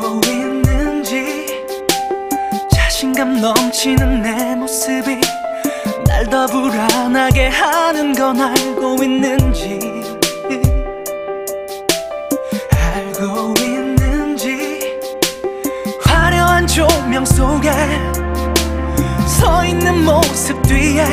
알고 있는지 자신감 넘치는 내 모습이 날 더 불안하게 하는 건 알고 있는지 알고 있는지 화려한 조명 속에 서 있는 모습 뒤에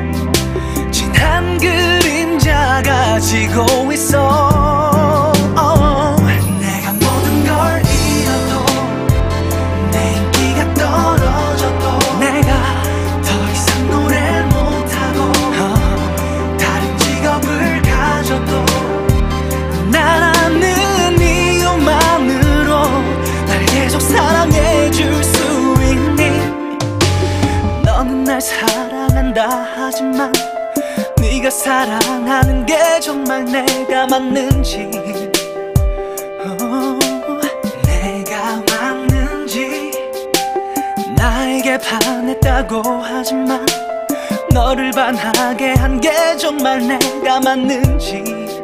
진한 그림자가 지고 있어. 내가 모든 걸 잃어도 내 인기가 떨어져도 내가 더 이상 노래를 못하고 다른 직업을 가져도 나라는 이유만으로 날 계속 사랑해줄 수 있니? 너는 날 사랑한다 하지만 네가 사랑하는 게 정말 내가 맞는지 내가 맞는지 나에게 반했다고 하지만 너를 반하게 한 게 정말 내가 맞는지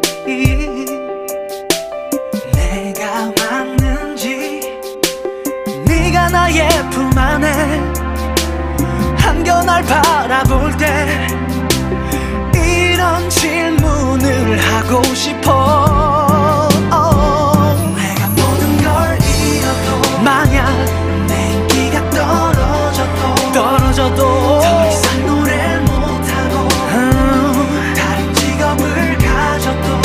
내가 맞는지 네가 나의 품 안에 안겨 날 바라볼 때 이런 질문을 하고 싶어. 내가 모든 걸 잃어도 만약 내 인기가 떨어져도 더 이상 노래를 못하고 다른 직업을 가져도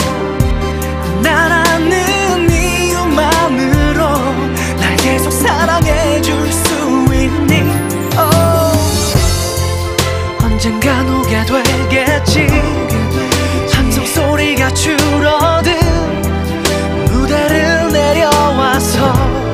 나라는 이유만으로 날 계속 사랑해줄 수 있니? 언젠간 오게 되겠지. 함성 소리가 줄어든 무대를 내려와서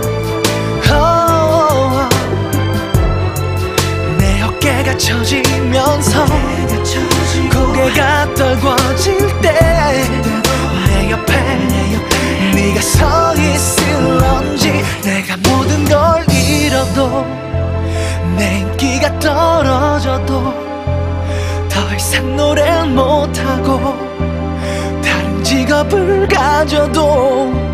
내 어깨가 처지면서 고개가 떨궈질 때 내 옆에 네가 서 있을런지. 내가 모든 걸 잃어도 내 인기가 떨어져도 더 이상 노래를 못하고 다른 직업을 가져도